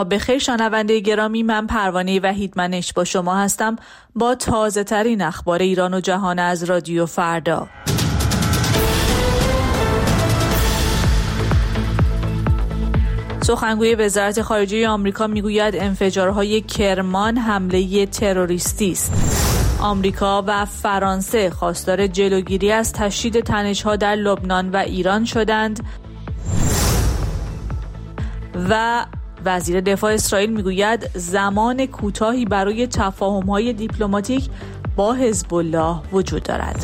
به خیر شنونده گرامی، من پروانه وحیدمنش با شما هستم با تازه ترین اخبار ایران و جهان از رادیو فردا. سخنگوی وزارت خارجه آمریکا میگوید انفجارهای کرمان حمله تروریستی است. آمریکا و فرانسه خواستار جلوگیری از تشدید تنش‌ها در لبنان و ایران شدند و وزیر دفاع اسرائیل میگوید زمان کوتاهی برای تفاهم‌های دیپلماتیک با حزب الله وجود دارد.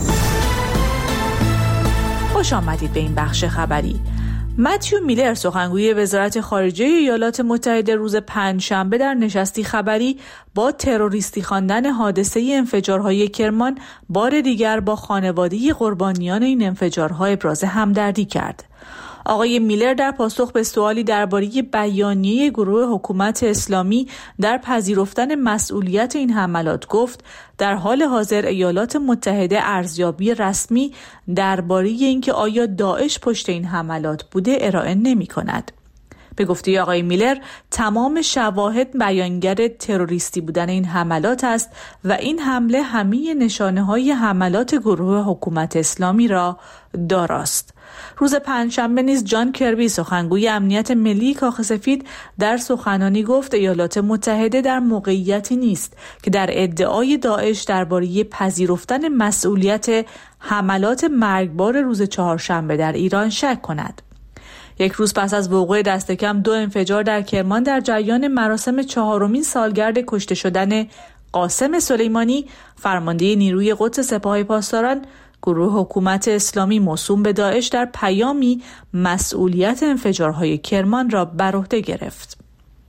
خوش آمدید به این بخش خبری. متیو میلر سخنگوی وزارت خارجه ایالات متحده روز پنجشنبه در نشستی خبری با تروریستی خواندن حادثه انفجارهای کرمان بار دیگر با خانواده قربانیان این انفجارها ابراز همدردی کرد. آقای میلر در پاسخ به سوالی درباره بیانیه گروه حکومت اسلامی در پذیرفتن مسئولیت این حملات گفت در حال حاضر ایالات متحده ارزیابی رسمی درباره اینکه آیا داعش پشت این حملات بوده ارائه نمی‌کند. به گفته آقای میلر تمام شواهد بیانگر تروریستی بودن این حملات است و این حمله همه نشانه‌های حملات گروه حکومت اسلامی را داراست. روز پنجشنبه نیز جان کربی سخنگوی امنیت ملی کاخ سفید در سخنرانی گفت ایالات متحده در موقعیتی نیست که در ادعای داعش درباره پذیرفتن مسئولیت حملات مرگبار روز چهارشنبه در ایران شک کند. یک روز پس از وقوع دست کم 2 انفجار در کرمان در جریان مراسم 4مین سالگرد کشته شدن قاسم سلیمانی فرمانده نیروی قدس سپاه پاسداران، گروه حکومت اسلامی موسوم به داعش در پیامی مسئولیت انفجارهای کرمان را بر عهده گرفت.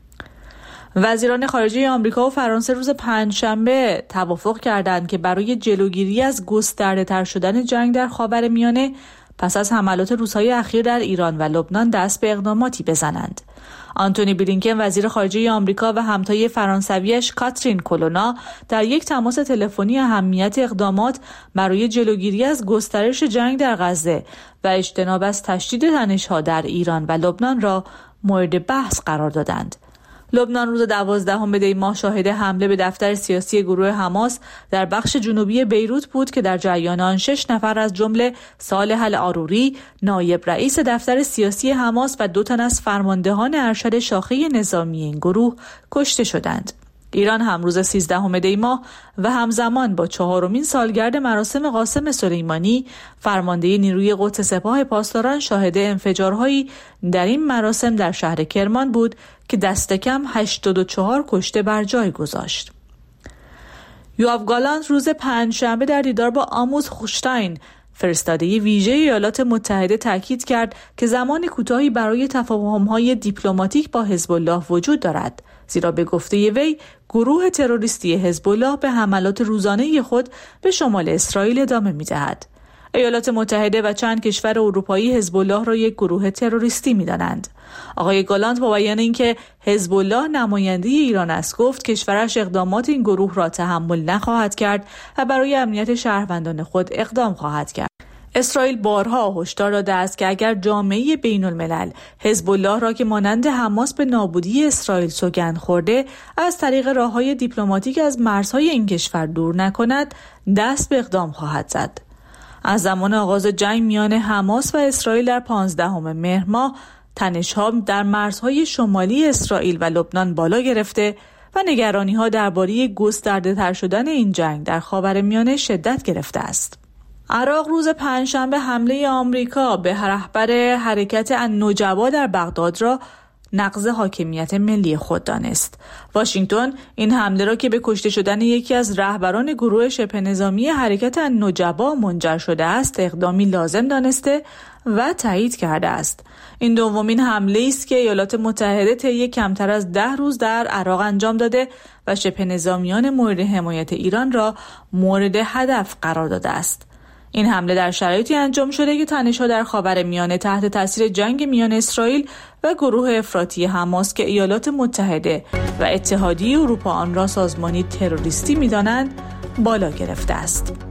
وزیران خارجه آمریکا و فرانسه روز پنجشنبه توافق کردند که برای جلوگیری از گسترده‌تر شدن جنگ در خاورمیانه پس از حملات روزهای اخیر در ایران و لبنان دست به اقداماتی بزنند. آنتونی بلینکن وزیر خارجه آمریکا و همتای فرانسویش کاترین کولونا در یک تماس تلفنی اهمیت اقدامات برای جلوگیری از گسترش جنگ در غزه و اجتناب از تشدید تنش‌ها در ایران و لبنان را مورد بحث قرار دادند. لبنان روز 12 دی ماه شاهد حمله به دفتر سیاسی گروه حماس در بخش جنوبی بیروت بود که در جریان آن 6 نفر از جمله صالح العروری نایب رئیس دفتر سیاسی حماس و 2 تن از فرماندهان ارشد شاخه نظامی این گروه کشته شدند. ایران هم روز 13 دی ماه و همزمان با 4مین سالگرد مراسم قاسم سلیمانی فرمانده نیروی قدس سپاه پاسداران شاهد انفجارهایی در این مراسم در شهر کرمان بود که دست کم 84 کشته بر جای گذاشت. یواف گالانت روز پنجشنبه در دیدار با آموس هوشتاین فرستاده ویژه ایالات متحده تاکید کرد که زمان کوتاهی برای تفاهم‌های دیپلماتیک با حزب الله وجود دارد، زیرا به گفته وی گروه تروریستی حزب الله به حملات روزانه خود به شمال اسرائیل ادامه می‌دهد. ایالات متحده و چند کشور اروپایی حزب الله را یک گروه تروریستی می‌دانند. آقای گالانت با بیان اینکه حزب الله نماینده ایران است گفت کشورش اقدامات این گروه را تحمل نخواهد کرد و برای امنیت شهروندان خود اقدام خواهد کرد. اسرائیل بارها هشدار داده است که اگر جامعه بین‌الملل حزب الله را که مانند حماس به نابودی اسرائیل سوگند خورده از طریق راه‌های دیپلماتیک از مرزهای این کشور دور نکند، دست به اقدام خواهد زد. از زمان آغاز جنگ میان حماس و اسرائیل در 15 مهر ماه تنش‌ها در مرزهای شمالی اسرائیل و لبنان بالا گرفته و نگرانی‌ها درباره گسترده‌تر شدن این جنگ در خاورمیانه شدت گرفته است. عراق روز پنجشنبه حمله آمریکا به رهبر حرکت النجبا در بغداد را نقض حاکمیت ملی خود دانست. واشنگتن این حمله را که به کشته شدن یکی از رهبران گروه شبه نظامی حرکت النجبا منجر شده است اقدامی لازم دانسته و تایید کرده است. این دومین حمله است که ایالات متحده طی کمتر از 10 روز در عراق انجام داده و شبه نظامیان مورد حمایت ایران را مورد هدف قرار داده است. این حمله در شرایطی انجام شده که تنش‌ها در خاورمیانه تحت تاثیر جنگ میان اسرائیل و گروه افراطی حماس که ایالات متحده و اتحادیه اروپا آن را سازمانی تروریستی می‌دانند بالا گرفته است.